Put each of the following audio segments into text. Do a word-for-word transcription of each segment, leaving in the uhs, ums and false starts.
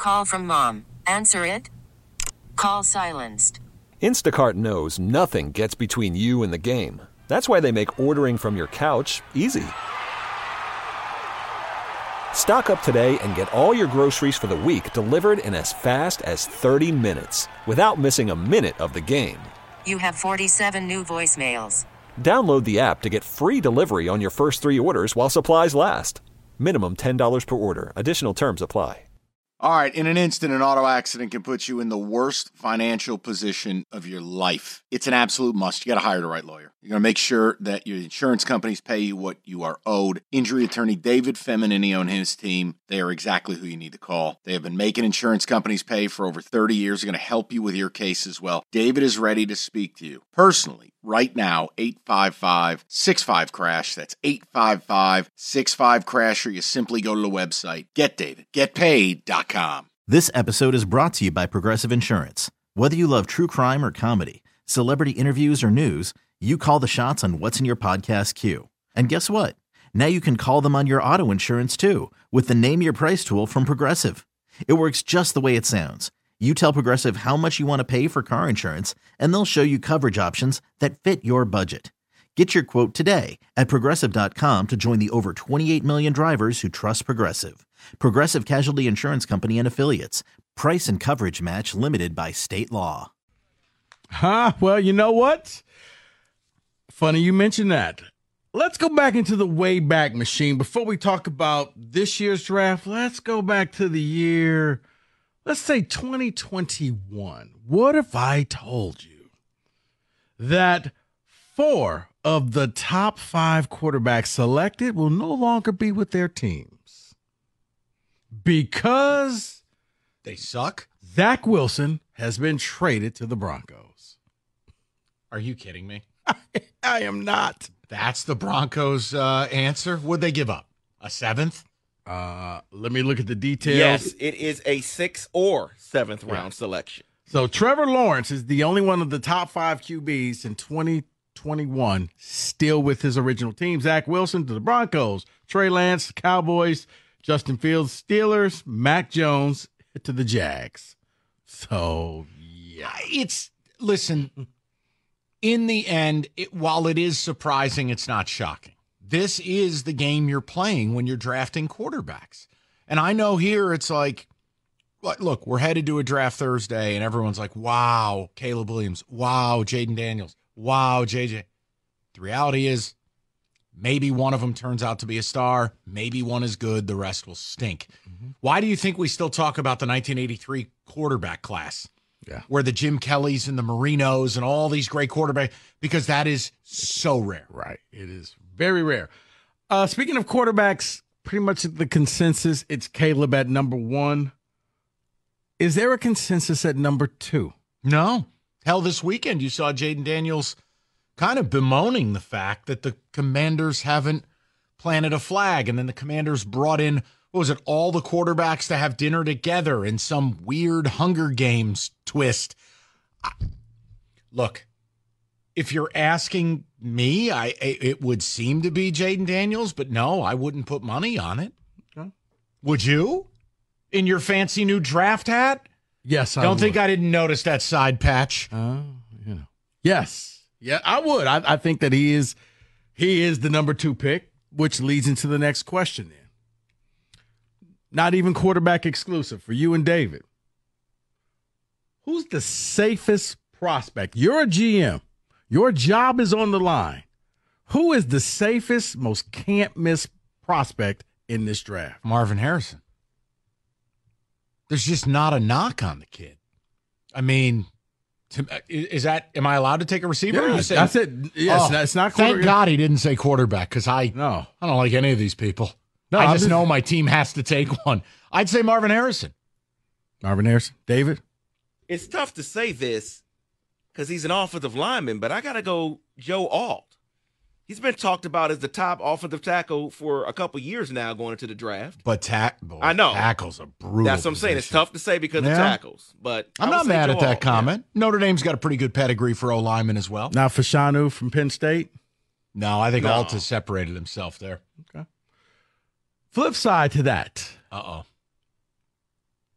Call from mom. Answer it. Call silenced. Instacart knows nothing gets between you and the game. That's why they make ordering from your couch easy. Stock up today and get all your groceries for the week delivered in as fast as thirty minutes without missing a minute of the game. You have forty-seven new voicemails. Download the app to get free delivery on your first three orders while supplies last. Minimum ten dollars per order. Additional terms apply. All right, in an instant, an auto accident can put you in the worst financial position of your life. It's an absolute must. You got to hire the right lawyer. You're going to make sure that your insurance companies pay you what you are owed. Injury attorney David Feminini and his team, they are exactly who you need to call. They have been making insurance companies pay for over thirty years. They're going to help you with your case as well. David is ready to speak to you personally right now. eight five five, six five, crash. That's eight five five, six five, crash, or you simply go to the website get david get paid dot com. This episode is brought to you by Progressive Insurance. Whether you love true crime or comedy, celebrity interviews or news, you call the shots on what's in your podcast queue. And guess what? Now you can call them on your auto insurance too with the Name Your Price tool from Progressive. It works just the way it sounds. You tell Progressive how much you want to pay for car insurance, and they'll show you coverage options that fit your budget. Get your quote today at Progressive dot com to join the over twenty-eight million drivers who trust Progressive. Progressive Casualty Insurance Company and Affiliates. Price and coverage match limited by state law. Huh? Well, you know what? Funny you mentioned that. Let's go back into the Wayback Machine. Before we talk about this year's draft, let's go back to the year, let's say twenty twenty-one. What if I told you that four of the top five quarterbacks selected will no longer be with their teams because they suck? Zach Wilson has been traded to the Broncos. Are you kidding me? I, I am not. That's the Broncos' uh, answer? What'd they give up? A seventh? Uh, let me look at the details. Yes, it is a sixth or seventh round yeah. selection. So Trevor Lawrence is the only one of the top five Q Bs in twenty twenty-one still with his original team. Zach Wilson to the Broncos, Trey Lance, Cowboys, Justin Fields, Steelers, Mac Jones to the Jags. So, yeah. It's, listen, in the end, it, while it is surprising, it's not shocking. This is the game you're playing when you're drafting quarterbacks. And I know here it's like, look, we're headed to a draft Thursday, and everyone's like, wow, Caleb Williams. Wow, Jaden Daniels. Wow, J J. The reality is maybe one of them turns out to be a star. Maybe one is good. The rest will stink. Mm-hmm. Why do you think we still talk about the nineteen eighty-three quarterback class? Yeah. Where the Jim Kellys and the Marinos and all these great quarterbacks, because that is so rare. Right. It is very rare. Uh, speaking of quarterbacks, pretty much the consensus, it's Caleb at number one. Is there a consensus at number two? No. Hell, this weekend you saw Jaden Daniels kind of bemoaning the fact that the Commanders haven't planted a flag, and then the Commanders brought in, what was it, all the quarterbacks to have dinner together in some weird Hunger Games twist. I, look, if you're asking me, I it would seem to be Jaden Daniels, but no, I wouldn't put money on it. Okay. Would you? In your fancy new draft hat? Yes, I Don't would. think I didn't notice that side patch. Uh, you know. Yes. Yeah, I would. I, I think that he is he is the number two pick, which leads into the next question then. Not even quarterback exclusive for you and David. Who's the safest prospect? You're a G M. Your job is on the line. Who is the safest, most can't-miss prospect in this draft? Marvin Harrison. There's just not a knock on the kid. I mean, to, is that, am I allowed to take a receiver? Yeah, saying, that's it. Yes, oh, it's not Thank God he didn't say quarterback, because I, no. I don't like any of these people. No, I I'm just, just know my team has to take one. I'd say Marvin Harrison. Marvin Harrison. David? It's tough to say this because he's an offensive lineman, but I got to go Joe Alt. He's been talked about as the top offensive tackle for a couple years now going into the draft. But tack, boy, I know. tackles are brutal. That's what I'm saying. It's tough to say because yeah. of tackles. But I'm I not would say mad Joe at that Alt, comment. Yeah. Notre Dame's got a pretty good pedigree for O-linemen as well. Now Fashanu from Penn State? No, I think no. Alt has separated himself there. Okay. Flip side to that. Uh-oh.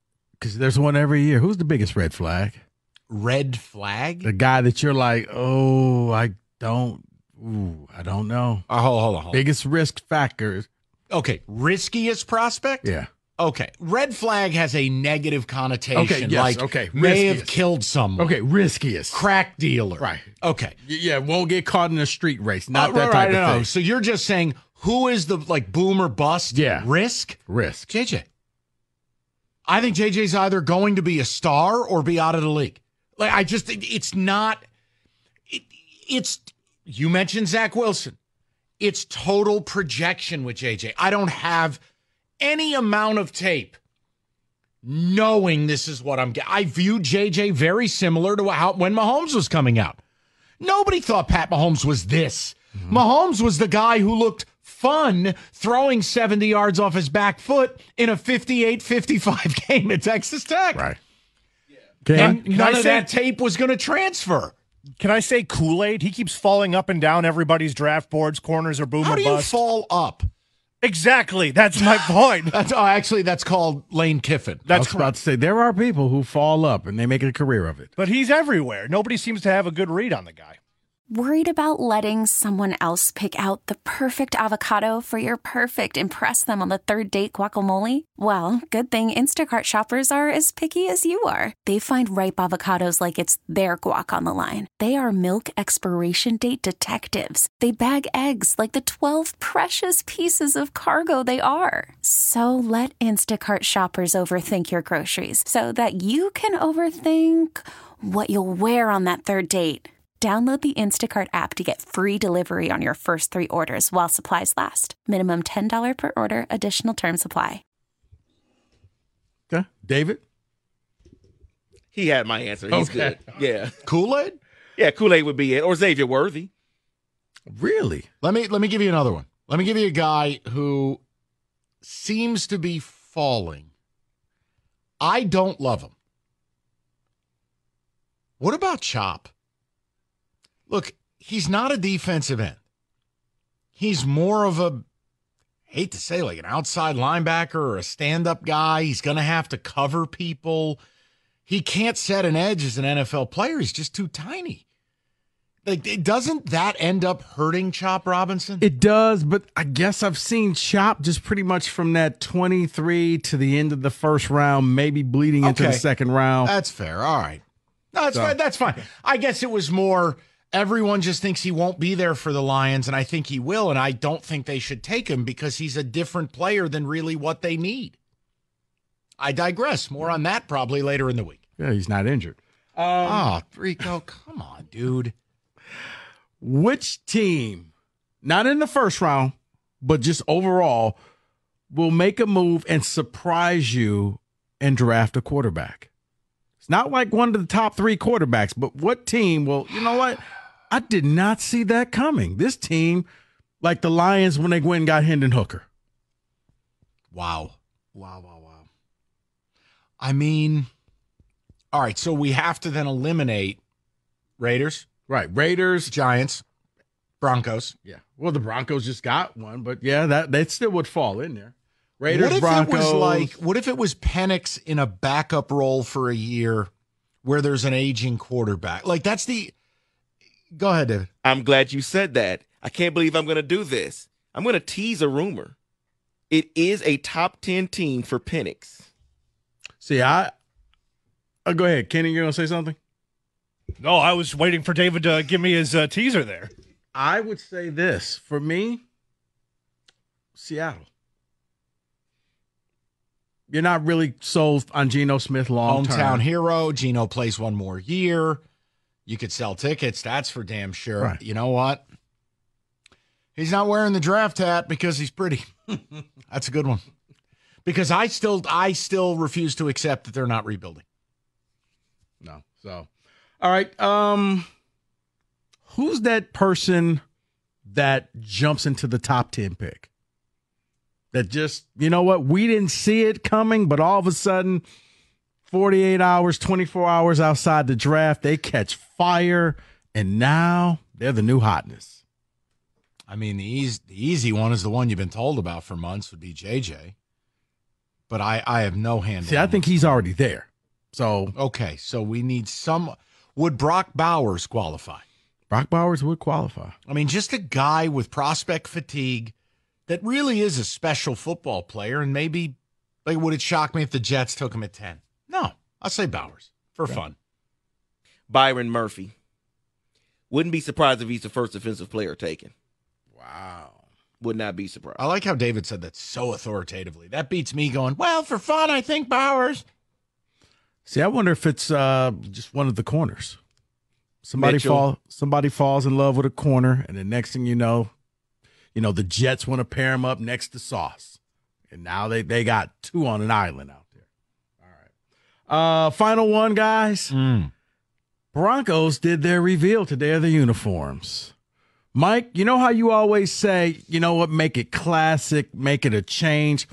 because there's one every year. Who's the biggest red flag? Red flag? The guy that you're like, oh, I don't, ooh, I don't know. Uh, hold, hold on, hold on. Biggest risk factors. Okay, riskiest prospect? Yeah. Okay, red flag has a negative connotation. Okay, yes, like okay, may have riskiest. killed someone. Okay, riskiest. Crack dealer. Right. Okay. Y- Yeah, won't get caught in a street race. Not Uh, that right, type right, of no, thing. no. So you're just saying who is the like boom or bust Yeah. risk? Risk. J J. I think J J's either going to be a star or be out of the league. Like I just, it, it's not. It, it's you mentioned Zach Wilson. It's total projection with J J. I don't have any amount of tape knowing this is what I'm getting. I viewed J J very similar to how when Mahomes was coming out. Nobody thought Pat Mahomes was this. Mm-hmm. Mahomes was the guy who looked fun throwing seventy yards off his back foot in a fifty-eight fifty-five game at Texas Tech. Right. And Can, Can none I of say- that tape was going to transfer. Can I say Kool-Aid? He keeps falling up and down everybody's draft boards. Corners are boom How or do you bust. fall up? Exactly. That's my point. That's oh, actually that's called Lane Kiffin. I That's was about to say, there are people who fall up and they make a career of it. But he's everywhere. Nobody seems to have a good read on the guy. Worried about letting someone else pick out the perfect avocado for your perfect impress them on the third date guacamole? Well, good thing Instacart shoppers are as picky as you are. They find ripe avocados like it's their guac on the line. They are milk expiration date detectives. They bag eggs like the twelve precious pieces of cargo they are. So let Instacart shoppers overthink your groceries so that you can overthink what you'll wear on that third date. Download the Instacart app to get free delivery on your first three orders while supplies last. Minimum ten dollars per order. Additional terms apply. Okay. David? He had my answer. He's Okay. good. Yeah. Kool-Aid? Yeah, Kool-Aid would be it. Or Xavier Worthy. Really? Let me let me give you another one. Let me give you a guy who seems to be falling. I don't love him. What about Chop? Look, he's not a defensive end. He's more of a, I hate to say, like an outside linebacker or a stand-up guy. He's going to have to cover people. He can't set an edge as an N F L player. He's just too tiny. Like, it, doesn't that end up hurting Chop Robinson? It does, but I guess I've seen Chop just pretty much from that twenty-three to the end of the first round, maybe bleeding into the Okay. second round. That's fair. All right. No, that's So- fine. That's fine. I guess it was more everyone just thinks he won't be there for the Lions, and I think he will, and I don't think they should take him because he's a different player than really what they need. I digress. More on that probably later in the week. Yeah, he's not injured. Oh, Rico, come on, dude. Which team, not in the first round, but just overall, will make a move and surprise you and draft a quarterback? It's not like one of the top three quarterbacks, but what team will, you know what? I did not see that coming. This team, like the Lions when they went and got Hendon Hooker. Wow. Wow, wow, wow. I mean, all right, so we have to then eliminate Raiders, Right. Raiders. Giants, Broncos. Yeah. Well, the Broncos just got one, but yeah, that they still would fall in there. Raiders, what if Broncos. it was like, what if it was Penix in a backup role for a year where there's an aging quarterback? Like, that's the. Go ahead, David. I'm glad you said that. I can't believe I'm going to do this. I'm going to tease a rumor. It is a top ten team for Penix. See, I. Oh, go ahead, Kenny. You're gonna say something. No, I was waiting for David to give me his uh, teaser there. I would say this for me. Seattle. You're not really sold on Geno Smith long term. Hometown hero. Geno plays one more year. You could sell tickets. That's for damn sure. Right. You know what? He's not wearing the draft hat because he's pretty. That's a good one. Because I still, I still refuse to accept that they're not rebuilding. No. So, all right. Um, who's that person that jumps into the top ten pick? That just, you know what? We didn't see it coming, but all of a sudden, forty-eight hours, twenty-four hours outside the draft, they catch fire, and now they're the new hotness. I mean, the easy, the easy one is the one you've been told about for months would be J J. but I, I have no handle. See, I think he's already there. So okay, so we need some. Would Brock Bowers qualify? Brock Bowers would qualify. I mean, just a guy with prospect fatigue that really is a special football player, and maybe, like, would it shock me if the Jets took him at ten? No, I'll say Bowers for yeah. fun. Byron Murphy. Wouldn't be surprised if he's the first defensive player taken. Wow. Would not be surprised. I like how David said that so authoritatively. That beats me going, well, for fun, I think Bowers. See, I wonder if it's uh, just one of the corners. Somebody Mitchell. fall, somebody falls in love with a corner, and the next thing you know, you know, the Jets want to pair him up next to Sauce. And now they, they got two on an island out there. All right. Uh, final one, guys. Mm. Broncos did their reveal today of the uniforms. Mike, you know how you always say, you know what, make it classic, make it a change.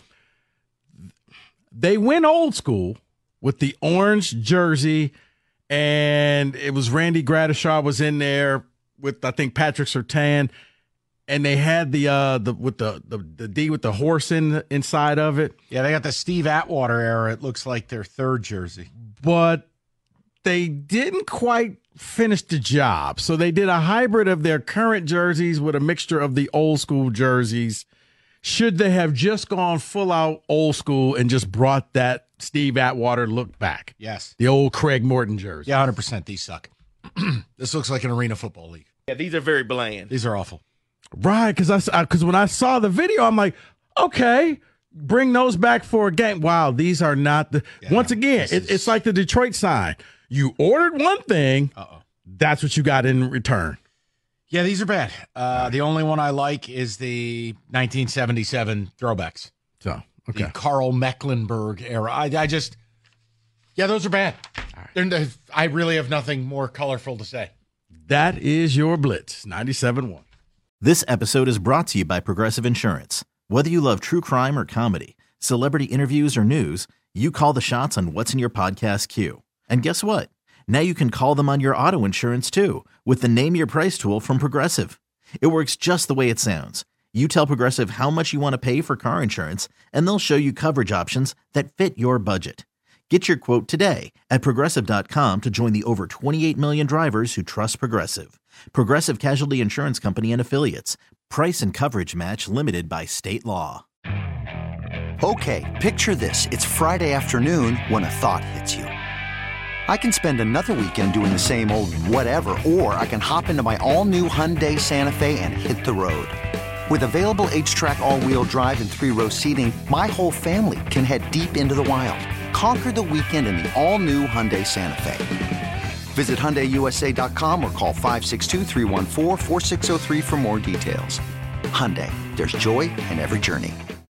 They went old school with the orange jersey, and it was Randy Gradishar was in there with, I think, Patrick Surtain, and they had the uh the with the the, the D with the horse in inside of it. Yeah, they got the Steve Atwater era. It looks like their third jersey. But they didn't quite finish the job. So they did a hybrid of their current jerseys with a mixture of the old school jerseys. Should they have just gone full out old school and just brought that Steve Atwater look back? Yes. The old Craig Morton jersey. Yeah, one hundred percent. These suck. This looks like an arena football league. Yeah, these are very bland. These are awful. Right, because I because when I saw the video, I'm like, okay, bring those back for a game. Wow, these are not the. Yeah, once again, it, is... it's like the Detroit sign. You ordered one thing, Uh-oh. that's what you got in return. Yeah, these are bad. Uh, the only one I like is the nineteen seventy-seven throwbacks. So, okay. The Carl Mecklenburg era. I, I just, yeah, those are bad. Right. I really have nothing more colorful to say. That is your Blitz, ninety-seven point one. This episode is brought to you by Progressive Insurance. Whether you love true crime or comedy, celebrity interviews or news, you call the shots on what's in your podcast queue. And guess what? Now you can call them on your auto insurance too with the Name Your Price tool from Progressive. It works just the way it sounds. You tell Progressive how much you want to pay for car insurance, and they'll show you coverage options that fit your budget. Get your quote today at Progressive dot com to join the over twenty-eight million drivers who trust Progressive. Progressive Casualty Insurance Company and Affiliates. Price and coverage match limited by state law. Okay, picture this. It's Friday afternoon when a thought hits you. I can spend another weekend doing the same old whatever, or I can hop into my all-new Hyundai Santa Fe and hit the road. With available H-Track all-wheel drive and three-row seating, my whole family can head deep into the wild. Conquer the weekend in the all-new Hyundai Santa Fe. Visit Hyundai U S A dot com or call five six two, three one four, four six zero three for more details. Hyundai, there's joy in every journey.